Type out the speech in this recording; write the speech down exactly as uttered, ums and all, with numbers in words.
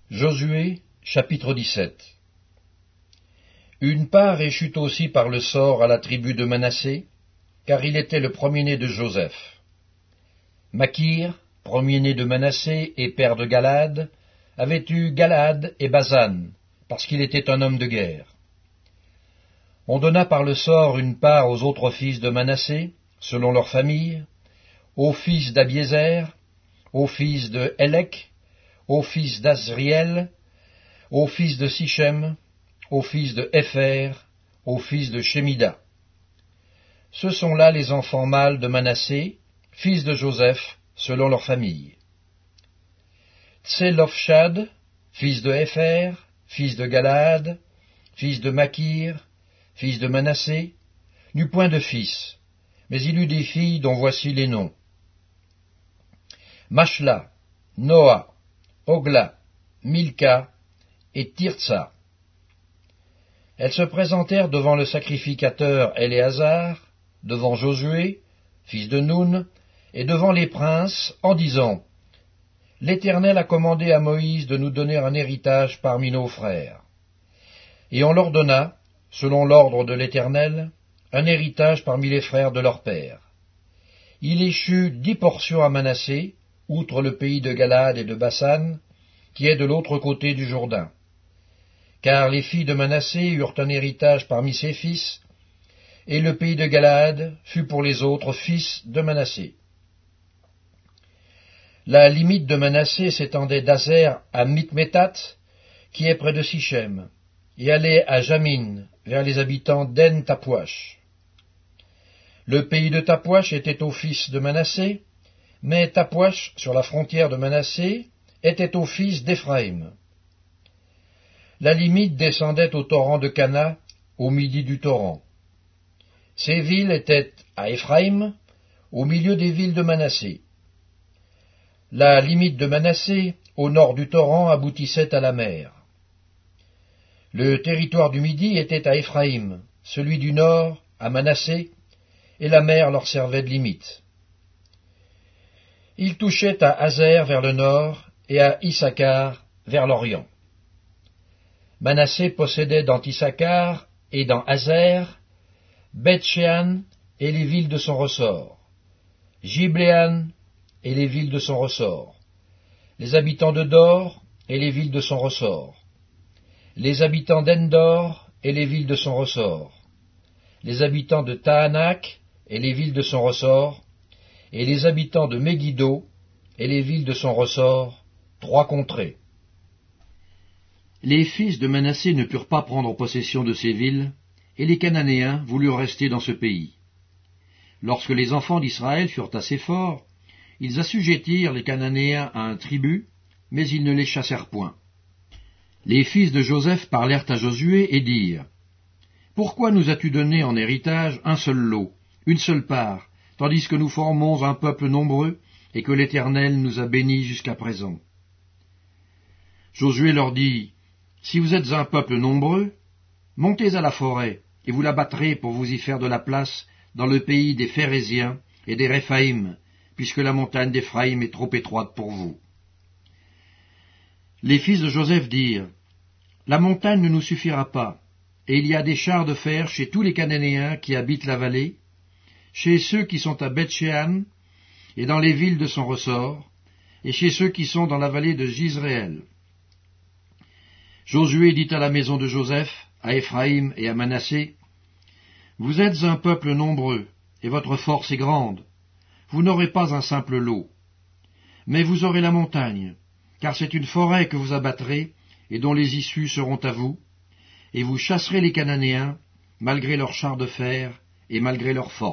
Josué, chapitre dix-sept. Une part échut aussi par le sort à la tribu de Manassé, car il était le premier-né de Joseph. Makir, premier-né de Manassé et père de Galad, avait eu Galad et Basan, parce qu'il était un homme de guerre. On donna par le sort une part aux autres fils de Manassé, selon leur famille, aux fils d'Abiézer, aux fils de Hélek, aux fils d'Azriel, aux fils de Sichem, aux fils de Hépher, aux fils de Shemida. Ce sont là les enfants mâles de Manassé, fils de Joseph, selon leur famille. Tselofshad, fils de Hépher, fils de Galaad, fils de Makir, fils de Manassé, n'eut point de fils, mais il eut des filles dont voici les noms. Mashla, Noa, Ogla, Milka et Tirtsa. Elles se présentèrent devant le sacrificateur Éléazar, devant Josué, fils de Nun, et devant les princes, en disant « L'Éternel a commandé à Moïse de nous donner un héritage parmi nos frères. » Et on leur donna, selon l'ordre de l'Éternel, un héritage parmi les frères de leur père. Il échut dix portions à Manassé, outre le pays de Galad et de Basan, qui est de l'autre côté du Jourdain. Car les filles de Manassé eurent un héritage parmi ses fils, et le pays de Galad fut pour les autres fils de Manassé. La limite de Manassé s'étendait d'Azer à Mikmétat, qui est près de Sichem, et allait à Jamin, vers les habitants d'En Tapouach. Le pays de Tapouach était aux fils de Manassé, mais Tapouach, sur la frontière de Manassé, était aux fils d'Éphraïm. La limite descendait au torrent de Cana, au midi du torrent. Ces villes étaient à Éphraïm, au milieu des villes de Manassé. La limite de Manassé, au nord du torrent, aboutissait à la mer. Le territoire du midi était à Éphraïm, celui du nord à Manassé, et la mer leur servait de limite. Il touchait à Azer vers le nord et à Issachar vers l'orient. Manassé possédait dans Issachar et dans Azer Beth-Shean et les villes de son ressort, Gibléan et les villes de son ressort, les habitants de Dor et les villes de son ressort, les habitants d'Endor et les villes de son ressort, les habitants de Tahanak et les villes de son ressort, et les habitants de Megiddo et les villes de son ressort, trois contrées. Les fils de Manassé ne purent pas prendre possession de ces villes, et les Cananéens voulurent rester dans ce pays. Lorsque les enfants d'Israël furent assez forts, ils assujettirent les Cananéens à un tribut, mais ils ne les chassèrent point. Les fils de Joseph parlèrent à Josué et dirent « Pourquoi nous as-tu donné en héritage un seul lot, une seule part, tandis que nous formons un peuple nombreux et que l'Éternel nous a bénis jusqu'à présent ?» Josué leur dit « Si vous êtes un peuple nombreux, montez à la forêt, et vous la battrez pour vous y faire de la place dans le pays des Phéréziens et des Réphaïm, puisque la montagne d'Éphraïm est trop étroite pour vous. » Les fils de Joseph dirent « La montagne ne nous suffira pas, et il y a des chars de fer chez tous les Cananéens qui habitent la vallée, chez ceux qui sont à Beth-Shean et dans les villes de son ressort, et chez ceux qui sont dans la vallée de Jizréel. » Josué dit à la maison de Joseph, à Éphraïm et à Manassé, « Vous êtes un peuple nombreux, et votre force est grande. Vous n'aurez pas un simple lot. Mais vous aurez la montagne, car c'est une forêt que vous abattrez, et dont les issues seront à vous, et vous chasserez les Cananéens, malgré leurs chars de fer et malgré leur force. »